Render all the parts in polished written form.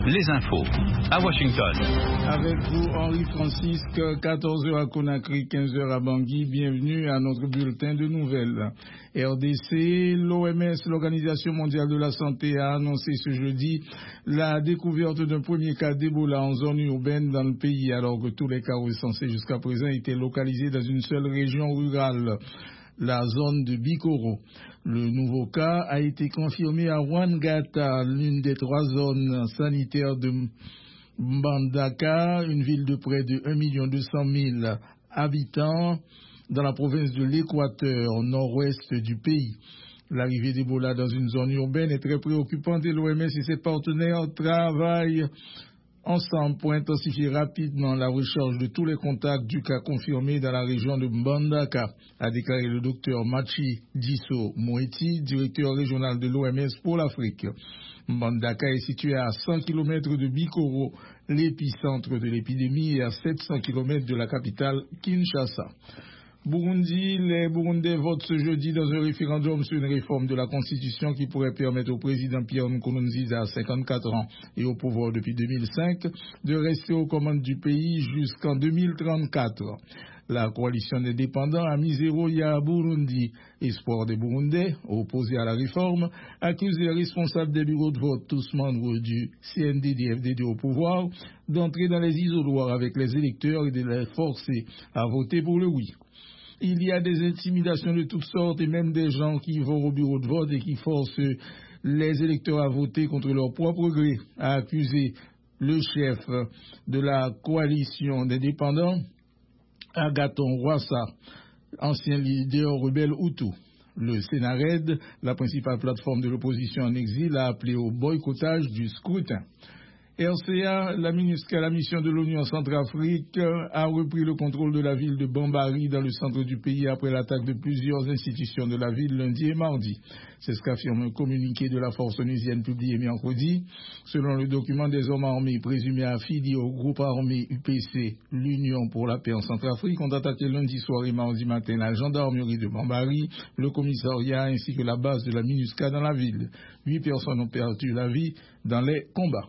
Les infos à Washington. Avec vous, Henri Francisque, 14h à Conakry, 15h à Bangui. Bienvenue à notre bulletin de nouvelles. RDC, l'OMS, l'Organisation mondiale de la santé, a annoncé ce jeudi la découverte d'un premier cas d'Ebola en zone urbaine dans le pays, alors que tous les cas recensés jusqu'à présent étaient localisés dans une seule région rurale, la zone de Bikoro. Le nouveau cas a été confirmé à Ouangata, l'une des 3 zones sanitaires de Mbandaka, une ville de près de 1,2 million habitants dans la province de l'Équateur, au nord-ouest du pays. L'arrivée d'Ebola dans une zone urbaine est très préoccupante et l'OMS et ses partenaires travaillent ensemble pour intensifier rapidement la recherche de tous les contacts du cas confirmé dans la région de Mbandaka, a déclaré le docteur Machi Diso Moeti, directeur régional de l'OMS pour l'Afrique. Mbandaka est situé à 100 km de Bikoro, l'épicentre de l'épidémie, et à 700 km de la capitale Kinshasa. Burundi, les Burundais votent ce jeudi dans un référendum sur une réforme de la Constitution qui pourrait permettre au président Pierre Nkurunziza, à 54 ans et au pouvoir depuis 2005, de rester aux commandes du pays jusqu'en 2034. La coalition des dépendants a mis zéro à Burundi. Espoir des Burundais, opposés à la réforme, accuse les responsables des bureaux de vote, tous membres du CNDD-FDD au pouvoir, d'entrer dans les isoloirs avec les électeurs et de les forcer à voter pour le oui. Il y a des intimidations de toutes sortes et même des gens qui vont au bureau de vote et qui forcent les électeurs à voter contre leur propre gré, a accusé le chef de la coalition des dépendants, Agathon Rwasa, ancien leader rebelle Hutu. Le Sénarède, la principale plateforme de l'opposition en exil, a appelé au boycottage du scrutin. RCA, la MINUSCA, la mission de l'ONU en Centrafrique, a repris le contrôle de la ville de Bambari dans le centre du pays après l'attaque de plusieurs institutions de la ville lundi et mardi. C'est ce qu'affirme un communiqué de la force onusienne publié mercredi. Selon le document, des hommes armés présumés affiliés au groupe armé UPC, l'Union pour la paix en Centrafrique, ont attaqué lundi soir et mardi matin la gendarmerie de Bambari, le commissariat ainsi que la base de la MINUSCA dans la ville. 8 personnes ont perdu la vie dans les combats.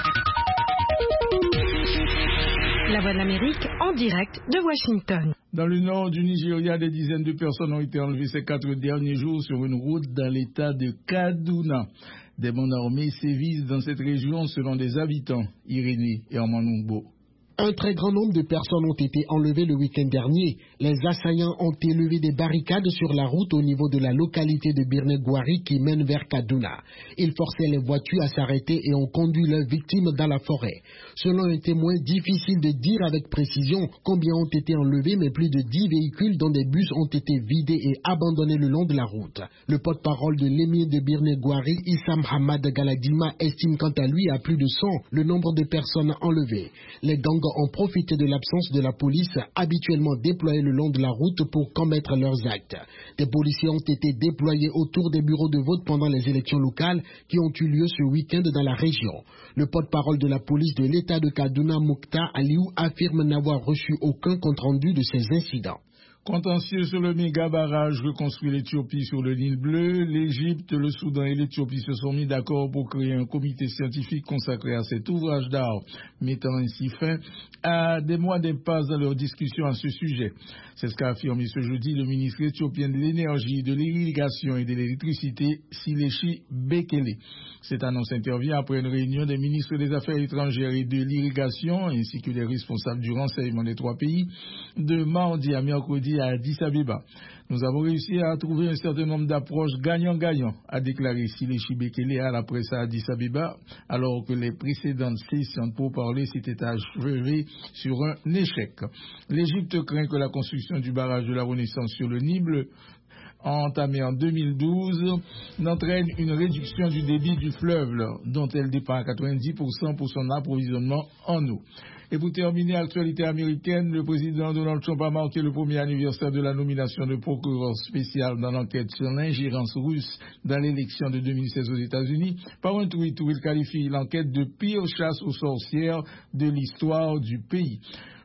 La Voix de l'Amérique en direct de Washington. Dans le nord du Nigeria, des dizaines de personnes ont été enlevées ces 4 derniers jours sur une route dans l'état de Kaduna. Des bandes armées sévissent dans cette région selon des habitants. Irénée et Armanungbo. Un très grand nombre de personnes ont été enlevées le week-end dernier. Les assaillants ont élevé des barricades sur la route au niveau de la localité de Birnegwari qui mène vers Kaduna. Ils forçaient les voitures à s'arrêter et ont conduit leurs victimes dans la forêt. Selon un témoin, difficile de dire avec précision combien ont été enlevés, mais plus de 10 véhicules dont des bus ont été vidés et abandonnés le long de la route. Le porte-parole de l'émir de Birnegwari, Issam Hamad Galadima, estime quant à lui à plus de 100 le nombre de personnes enlevées. Les gangs ont profité de l'absence de la police habituellement déployée le long de la route pour commettre leurs actes. Des policiers ont été déployés autour des bureaux de vote pendant les élections locales qui ont eu lieu ce week-end dans la région. Le porte-parole de la police de l'État de Kaduna, Moukta Aliou, affirme n'avoir reçu aucun compte-rendu de ces incidents. Contentieux sur le méga barrage reconstruit l'Éthiopie sur le Nil bleu, l'Égypte, le Soudan et l'Éthiopie se sont mis d'accord pour créer un comité scientifique consacré à cet ouvrage d'art, mettant ainsi fin à des mois d'impasse dans leurs discussions à ce sujet. C'est ce qu'a affirmé ce jeudi le ministre éthiopien de l'énergie, de l'irrigation et de l'électricité, Sileshi Bekele. Cette annonce intervient après une réunion des ministres des Affaires étrangères et de l'irrigation, ainsi que des responsables du renseignement des 3 pays, de mardi à mercredi à Addis Abeba. Nous avons réussi à trouver un certain nombre d'approches gagnant-gagnant, a déclaré Sileshi Bekele à la presse à Addis Abeba, alors que les précédentes sessions pour parler s'étaient achevées sur un échec. L'Égypte craint que la construction du barrage de la Renaissance sur le Nil bleu, entamée en 2012, n'entraîne une réduction du débit du fleuve, dont elle dépend à 90% pour son approvisionnement en eau. Et pour terminer, actualité américaine, le président Donald Trump a marqué le premier anniversaire de la nomination de procureur spécial dans l'enquête sur l'ingérence russe dans l'élection de 2016 aux États-Unis par un tweet où il qualifie l'enquête de pire chasse aux sorcières de l'histoire du pays.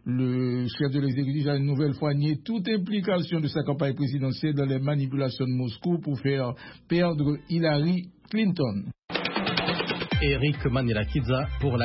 Le chef de l'exécutif a une nouvelle fois nié toute implication de sa campagne présidentielle dans les manipulations de Moscou pour faire perdre Hillary Clinton. Eric Manila-Kidza pour la